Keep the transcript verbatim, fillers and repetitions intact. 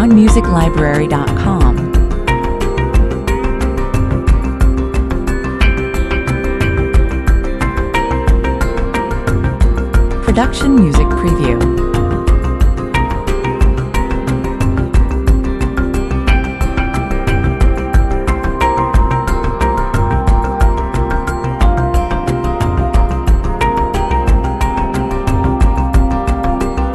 on music library dot com. Production Music Preview.